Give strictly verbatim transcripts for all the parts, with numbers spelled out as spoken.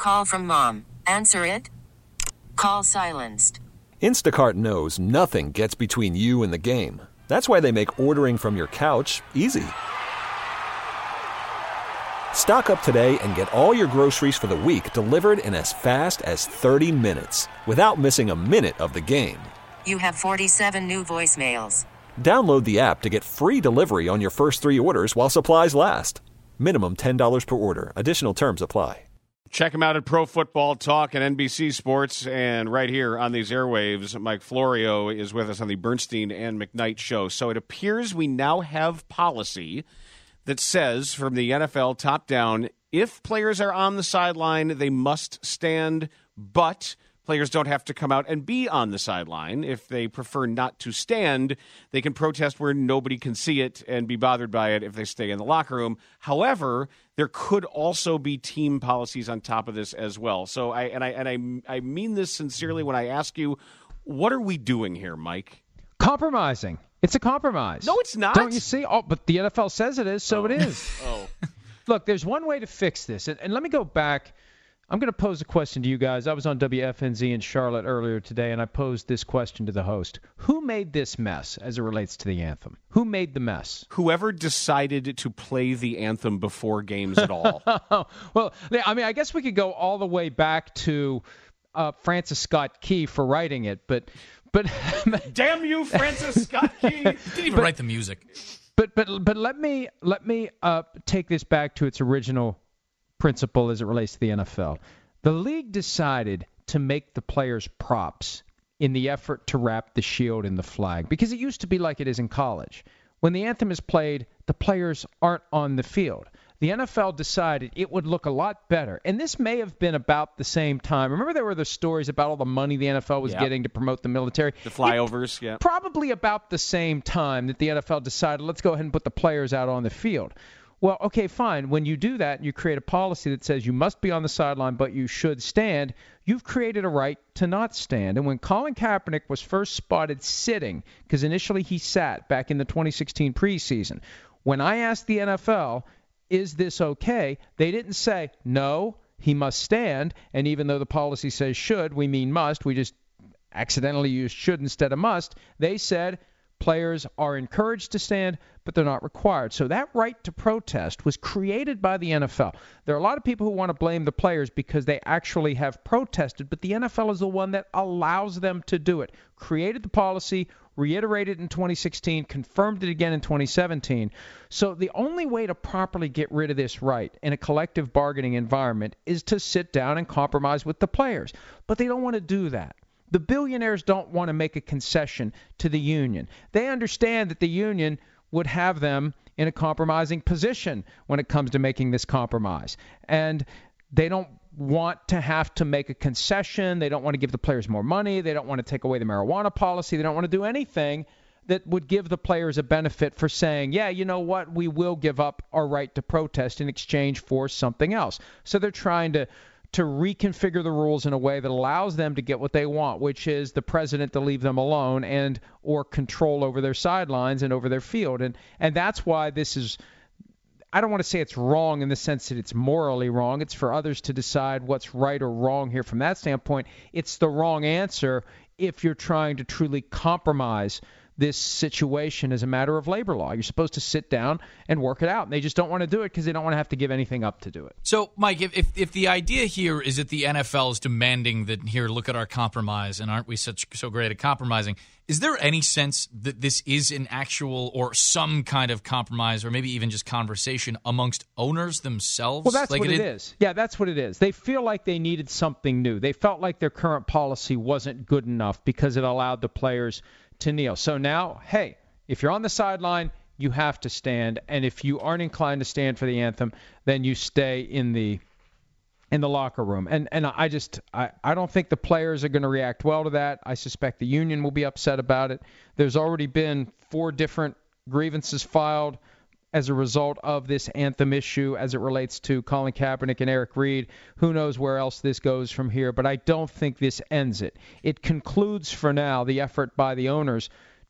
Call from mom. Answer it. Call silenced. Instacart knows nothing gets between you and the game. That's why they make ordering from your couch easy. Stock up today and get all your groceries for the week delivered in as fast as thirty minutes without missing a minute of the game. You have forty-seven new voicemails. Download the app to get free delivery on your first three orders while supplies last. Minimum ten dollars per order. Additional terms apply. Check him out at Pro Football Talk and N B C Sports. And right here on these airwaves, Mike Florio is with us on the Bernstein and McKnight show. So it appears we now have policy that says from the N F L top down, if players are on the sideline, they must stand, but players don't have to come out and be on the sideline. If they prefer not to stand, they can protest where nobody can see it and be bothered by it if they stay in the locker room. However, there could also be team policies on top of this as well. So I and I and I I mean this sincerely when I ask you, what are we doing here, Mike? Compromising. It's a compromise. No, it's not. Don't you see? Oh, but the N F L says it is, so oh. it is. oh. Look, there's one way to fix this. And, and let me go back. I'm going to pose a question to you guys. I was on W F N Z in Charlotte earlier today, and I posed this question to the host. Who made this mess as it relates to the anthem? Who made the mess? Whoever decided to play the anthem before games at all. Well, I mean, I guess we could go all the way back to uh, Francis Scott Key for writing it, but... but Damn you, Francis Scott Key! Didn't even but, write the music. But but but let me let me uh, take this back to its original principle as it relates to the N F L. The league decided to make the players props in the effort to wrap the shield in the flag, because it used to be like it is in college. When the anthem is played, the players aren't on the field. The N F L decided it would look a lot better, and this may have been about the same time. Remember there were the stories about all the money the N F L was yep. getting to promote the military? The flyovers, it, yeah. Probably about the same time that the N F L decided, let's go ahead and put the players out on the field. Well, okay, fine. When you do that, you create a policy that says you must be on the sideline, but you should stand. You've created a right to not stand. And when Colin Kaepernick was first spotted sitting, because initially he sat back in the twenty sixteen preseason, when I asked the N F L, is this okay, they didn't say, no, he must stand. And even though the policy says should, we mean must. We just accidentally used should instead of must. They said players are encouraged to stand, but they're not required. So that right to protest was created by the N F L. There are a lot of people who want to blame the players because they actually have protested, but the N F L is the one that allows them to do it. Created the policy, reiterated in twenty sixteen, confirmed it again in twenty seventeen. So the only way to properly get rid of this right in a collective bargaining environment is to sit down and compromise with the players. But they don't want to do that. The billionaires don't want to make a concession to the union. They understand that the union would have them in a compromising position when it comes to making this compromise. And they don't want to have to make a concession. They don't want to give the players more money. They don't want to take away the marijuana policy. They don't want to do anything that would give the players a benefit for saying, yeah, you know what, we will give up our right to protest in exchange for something else. So they're trying to to reconfigure the rules in a way that allows them to get what they want, which is the president to leave them alone and or control over their sidelines and over their field. And and that's why this is, I don't want to say it's wrong in the sense that it's morally wrong. It's for others to decide what's right or wrong here from that standpoint. It's the wrong answer if you're trying to truly compromise this situation as a matter of labor law. You're supposed to sit down and work it out. And they just don't want to do it because they don't want to have to give anything up to do it. So, Mike, if, if if the idea here is that the N F L is demanding that, here, look at our compromise, and aren't we such so great at compromising, is there any sense that this is an actual or some kind of compromise or maybe even just conversation amongst owners themselves? Well, that's like what it, it is. Yeah, that's what it is. They feel like they needed something new. They felt like their current policy wasn't good enough because it allowed the players to kneel. So now, hey, if you're on the sideline, you have to stand, and if you aren't inclined to stand for the anthem, then you stay in the in the locker room. And and I just I, I don't think the players are going to react well to that. I suspect the union will be upset about it. There's already been four different grievances filed as a result of this anthem issue as it relates to Colin Kaepernick and Eric Reed. Who knows where else this goes from here, but I don't think this ends it. It concludes for now the effort by the owners to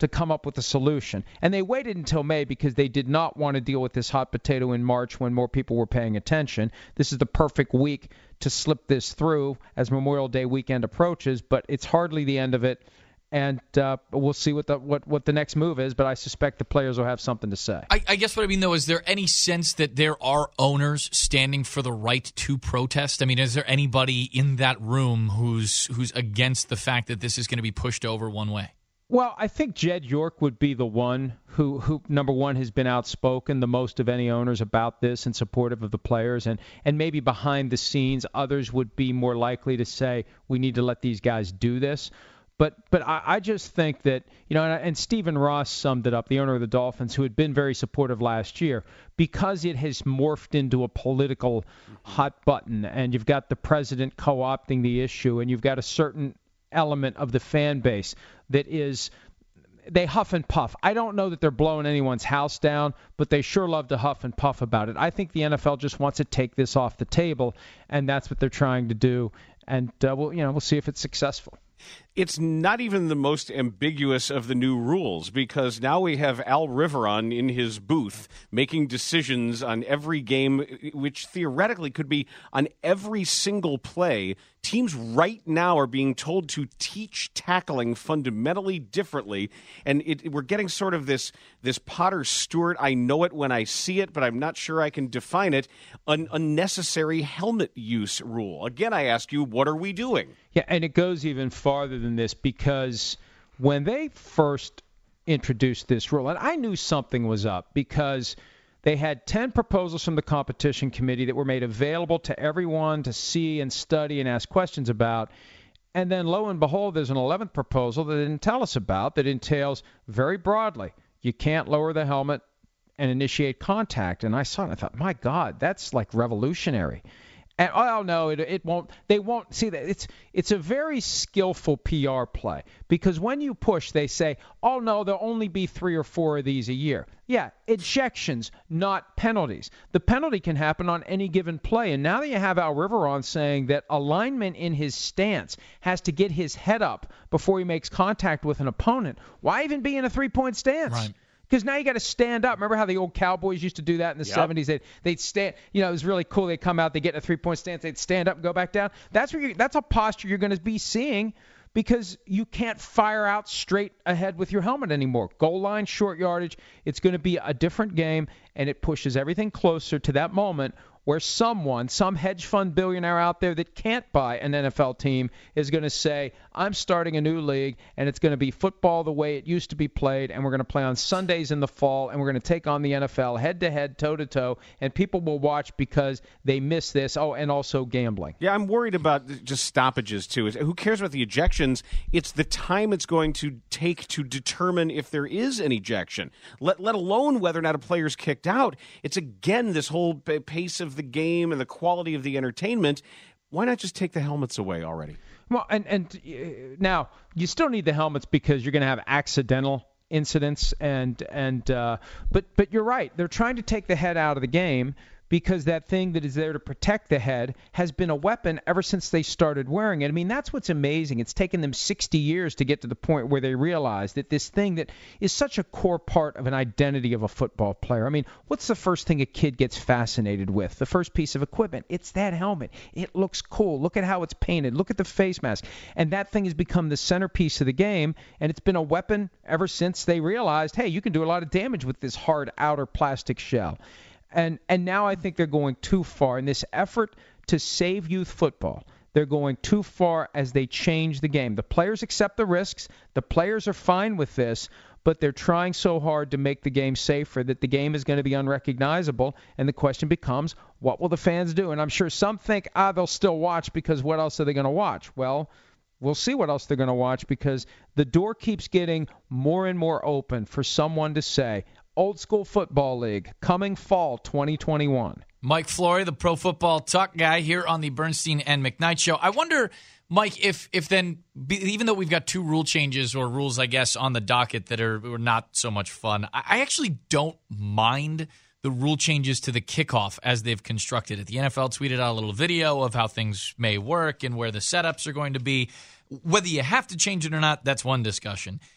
to come up with a solution. And they waited until May because they did not want to deal with this hot potato in March when more people were paying attention. This is the perfect week to slip this through as Memorial Day weekend approaches, but it's hardly the end of it. And uh, we'll see what the what, what the next move is, but I suspect the players will have something to say. I, I guess what I mean, though, is there any sense that there are owners standing for the right to protest? I mean, is there anybody in that room who's who's against the fact that this is going to be pushed over one way? Well, I think Jed York would be the one who, who, number one, has been outspoken the most of any owners about this and supportive of the players. And, and maybe behind the scenes, others would be more likely to say, we need to let these guys do this. But but I, I just think that, you know, and, and Stephen Ross summed it up, the owner of the Dolphins, who had been very supportive last year, because it has morphed into a political hot button, and you've got the president co-opting the issue, and you've got a certain element of the fan base that is, they huff and puff. I don't know that they're blowing anyone's house down, but they sure love to huff and puff about it. I think the N F L just wants to take this off the table, and that's what they're trying to do. And uh, we'll, you know, we'll see if it's successful. It's not even the most ambiguous of the new rules, because now we have Al Riveron in his booth making decisions on every game, which theoretically could be on every single play. Teams right now are being told to teach tackling fundamentally differently, and it, we're getting sort of this this Potter Stewart, I know it when I see it, but I'm not sure I can define it, an unnecessary helmet use rule. Again, I ask you, what are we doing? Yeah, and it goes even farther than this, because when they first introduced this rule, and I knew something was up, because they had ten proposals from the competition committee that were made available to everyone to see and study and ask questions about. And then lo and behold, there's an eleventh proposal that they didn't tell us about that entails very broadly, you can't lower the helmet and initiate contact. And I saw it and I thought, my God, that's like revolutionary. And oh no, it it won't. They won't see that. It's it's a very skillful P R play, because when you push, they say, "Oh no, there'll only be three or four of these a year." Yeah, ejections, not penalties. The penalty can happen on any given play, and now that you have Al Riveron saying that a lineman in his stance has to get his head up before he makes contact with an opponent, why even be in a three-point stance? Right. Because now you got to stand up. Remember how the old Cowboys used to do that in the yep. seventies? They'd, they'd stand. You know, it was really cool. They'd come out, they'd get in a three-point stance, they'd stand up and go back down. That's where you, that's a posture you're going to be seeing, because you can't fire out straight ahead with your helmet anymore. Goal line, short yardage, it's going to be a different game, and it pushes everything closer to that moment where someone, some hedge fund billionaire out there that can't buy an N F L team, is going to say, I'm starting a new league, and it's going to be football the way it used to be played, and we're going to play on Sundays in the fall, and we're going to take on the N F L head-to-head, toe-to-toe, and people will watch because they miss this. Oh, and also gambling. Yeah, I'm worried about just stoppages, too. Who cares about the ejections? It's the time it's going to take to determine if there is an ejection, let, let alone whether or not a player's kicked out. It's, again, this whole pace of the game and the quality of the entertainment. Why not just take the helmets away already? Well, and, and uh, now you still need the helmets because you're going to have accidental incidents, and and uh, but but you're right. They're trying to take the head out of the game, because that thing that is there to protect the head has been a weapon ever since they started wearing it. I mean, that's what's amazing. It's taken them sixty years to get to the point where they realize that this thing that is such a core part of an identity of a football player. I mean, what's the first thing a kid gets fascinated with? The first piece of equipment. It's that helmet. It looks cool. Look at how it's painted. Look at the face mask. And that thing has become the centerpiece of the game, and it's been a weapon ever since they realized, hey, you can do a lot of damage with this hard outer plastic shell. And and now I think they're going too far in this effort to save youth football. They're going too far as they change the game. The players accept the risks. The players are fine with this, but they're trying so hard to make the game safer that the game is going to be unrecognizable. And the question becomes, what will the fans do? And I'm sure some think, ah, they'll still watch, because what else are they going to watch? Well, we'll see what else they're going to watch, because the door keeps getting more and more open for someone to say, Old School Football League, coming fall twenty twenty-one. Mike Flory, the Pro Football Talk guy here on the Bernstein and McKnight Show. I wonder, Mike, if if then, even though we've got two rule changes or rules, I guess, on the docket that are, are not so much fun, I actually don't mind the rule changes to the kickoff as they've constructed it. The N F L tweeted out a little video of how things may work and where the setups are going to be. Whether you have to change it or not, that's one discussion.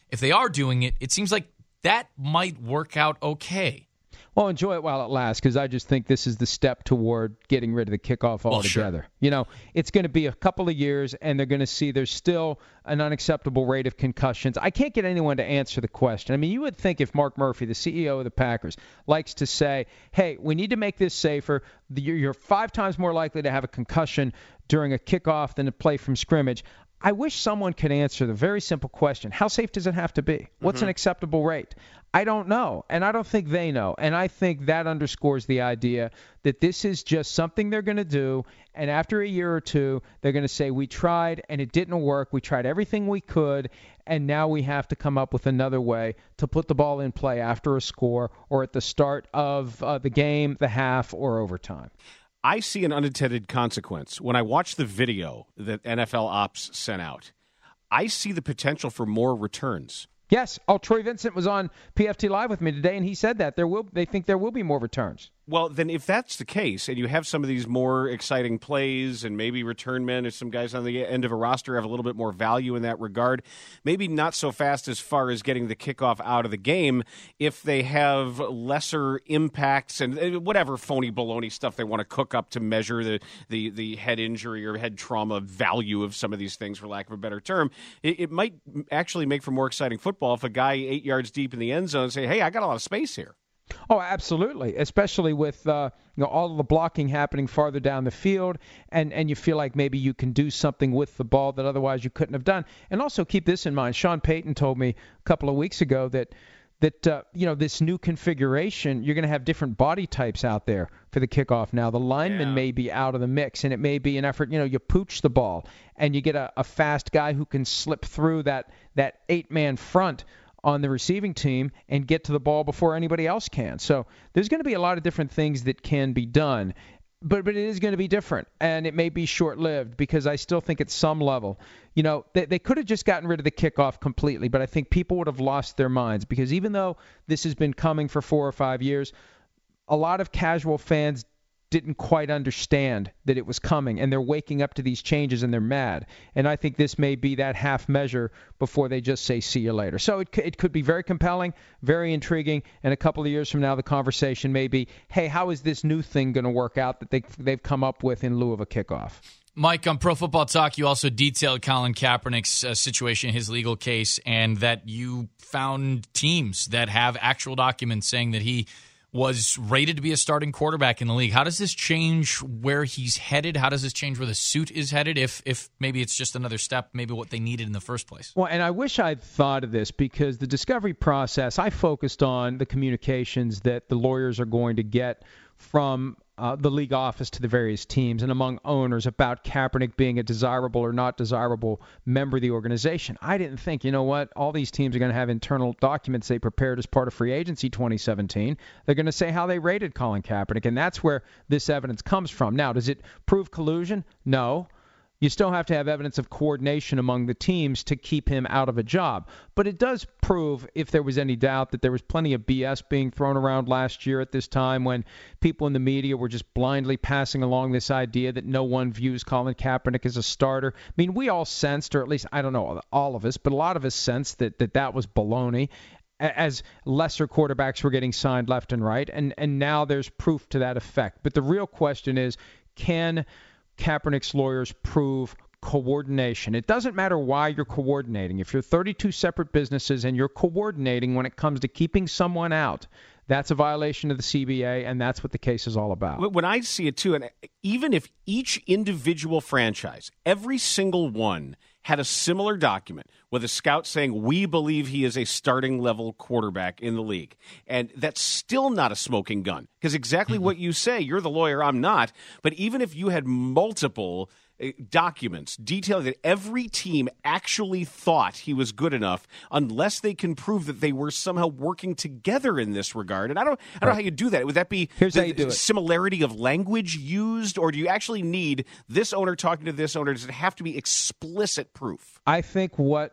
if they are doing it, it seems like that might work out okay. Well, enjoy it while it lasts, because I just think this is the step toward getting rid of the kickoff altogether. Well, sure. You know, it's going to be a couple of years, and they're going to see there's still an unacceptable rate of concussions. I can't get anyone to answer the question. I mean, you would think if Mark Murphy, the C E O of the Packers, likes to say, hey, we need to make this safer. You're five times more likely to have a concussion during a kickoff than to play from scrimmage. I wish someone could answer the very simple question. How safe does it have to be? What's mm-hmm. an acceptable rate? I don't know, and I don't think they know. And I think that underscores the idea that this is just something they're going to do, and after a year or two, they're going to say, we tried, and it didn't work. We tried everything we could, and now we have to come up with another way to put the ball in play after a score or at the start of uh, the game, the half, or overtime. I see an unintended consequence. When I watch the video that N F L Ops sent out, I see the potential for more returns. Yes. Oh, Troy Vincent was on P F T Live with me today, and he said that there will. They think there will be more returns. Well, then if that's the case, and you have some of these more exciting plays, and maybe return men or some guys on the end of a roster have a little bit more value in that regard, maybe not so fast as far as getting the kickoff out of the game, if they have lesser impacts and whatever phony baloney stuff they want to cook up to measure the, the, the head injury or head trauma value of some of these things, for lack of a better term, it, it might actually make for more exciting football if a guy eight yards deep in the end zone say, hey, I got a lot of space here. Oh, absolutely, especially with uh, you know all of the blocking happening farther down the field, and, and you feel like maybe you can do something with the ball that otherwise you couldn't have done. And also keep this in mind. Sean Payton told me a couple of weeks ago that that uh, you know this new configuration, you're going to have different body types out there for the kickoff now. The lineman yeah. may be out of the mix, and it may be an effort. You know, you pooch the ball, and you get a, a fast guy who can slip through that that eight-man front on the receiving team and get to the ball before anybody else can. So there's going to be a lot of different things that can be done, but but it is going to be different, and it may be short-lived, because I still think at some level, you know, they, they could have just gotten rid of the kickoff completely, but I think people would have lost their minds, because even though this has been coming for four or five years, a lot of casual fans didn't quite understand that it was coming, and they're waking up to these changes and they're mad. And I think this may be that half measure before they just say see you later. So it, it could be very compelling, very intriguing, and a couple of years from now the conversation may be, hey, how is this new thing going to work out that they, they've come up with in lieu of a kickoff? Mike, on Pro Football Talk, you also detailed Colin Kaepernick's uh, situation, his legal case, and that you found teams that have actual documents saying that he was rated to be a starting quarterback in the league. How does this change where he's headed? How does this change where the suit is headed, if if maybe it's just another step, maybe what they needed in the first place? Well, and I wish I'd thought of this, because the discovery process, I focused on the communications that the lawyers are going to get from uh, the league office to the various teams and among owners about Kaepernick being a desirable or not desirable member of the organization. I didn't think, you know what, all these teams are going to have internal documents they prepared as part of free agency twenty seventeen. They're going to say how they rated Colin Kaepernick, and that's where this evidence comes from. Now, does it prove collusion? No. You still have to have evidence of coordination among the teams to keep him out of a job. But it does prove, if there was any doubt, that there was plenty of B S being thrown around last year at this time when people in the media were just blindly passing along this idea that no one views Colin Kaepernick as a starter. I mean, we all sensed, or at least, I don't know, all of us, but a lot of us sensed that that, that was baloney, as lesser quarterbacks were getting signed left and right. And, and now there's proof to that effect. But the real question is, can Kaepernick's lawyers prove coordination? It doesn't matter why you're coordinating. If you're thirty-two separate businesses and you're coordinating when it comes to keeping someone out, that's a violation of the C B A, and that's what the case is all about. When I see it, too, and even if each individual franchise, every single one, had a similar document with a scout saying, we believe he is a starting level quarterback in the league. And that's still not a smoking gun, because exactly mm-hmm. what you say, you're the lawyer, I'm not. But even if you had multiple uh, documents detailing that every team actually thought he was good enough, unless they can prove that they were somehow working together in this regard. And I don't, I don't right. know how you do that. Would that be Here's the how you do it. similarity of language used, or do you actually need this owner talking to this owner? Does it have to be explicit proof? I think what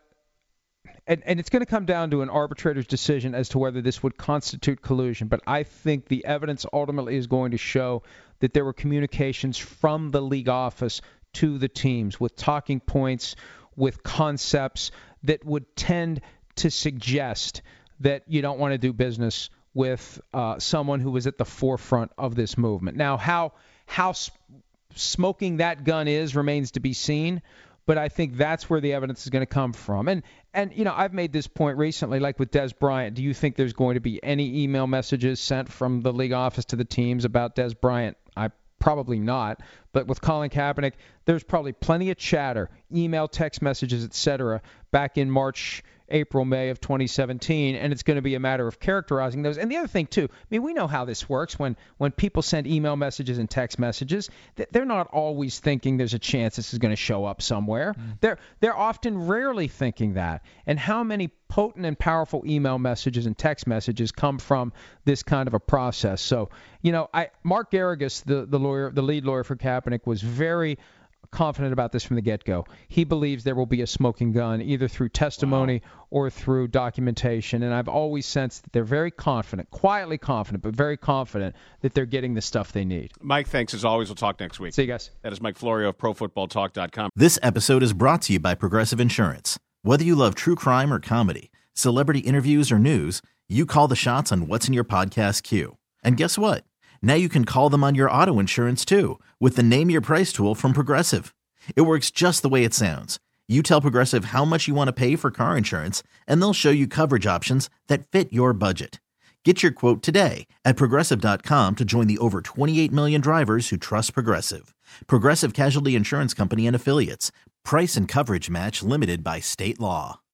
And, and it's going to come down to an arbitrator's decision as to whether this would constitute collusion. But I think the evidence ultimately is going to show that there were communications from the league office to the teams with talking points, with concepts that would tend to suggest that you don't want to do business with uh, someone who was at the forefront of this movement. Now, how how sp- smoking that gun is remains to be seen, but I think that's where the evidence is going to come from. And, and you know, I've made this point recently, like with Des Bryant. Do you think there's going to be any email messages sent from the league office to the teams about Des Bryant? I Probably not. But with Colin Kaepernick, there's probably plenty of chatter, email, text messages, et cetera, back in March, April, May of twenty seventeen, and it's going to be a matter of characterizing those. And the other thing, too, I mean, we know how this works. When when people send email messages and text messages, they're not always thinking there's a chance this is going to show up somewhere. Mm. They're they're often rarely thinking that. And how many potent and powerful email messages and text messages come from this kind of a process? So, you know, I Mark Garrigus, the, the lawyer, the lead lawyer for Kaepernick, was very confident about this from the get-go. He believes there will be a smoking gun either through testimony wow. or through documentation, and I've always sensed that they're very confident, quietly confident, but very confident that they're getting the stuff they need. Mike, thanks as always. We'll talk next week. See you guys. That is Mike Florio of Pro Football Talk dot com. This episode is brought to you by Progressive Insurance. Whether you love true crime or comedy, celebrity interviews or news, you call the shots on what's in your podcast queue. And guess what? Now you can call them on your auto insurance, too, with the Name Your Price tool from Progressive. It works just the way it sounds. You tell Progressive how much you want to pay for car insurance, and they'll show you coverage options that fit your budget. Get your quote today at Progressive dot com to join the over twenty-eight million drivers who trust Progressive. Progressive Casualty Insurance Company and Affiliates. Price and coverage match limited by state law.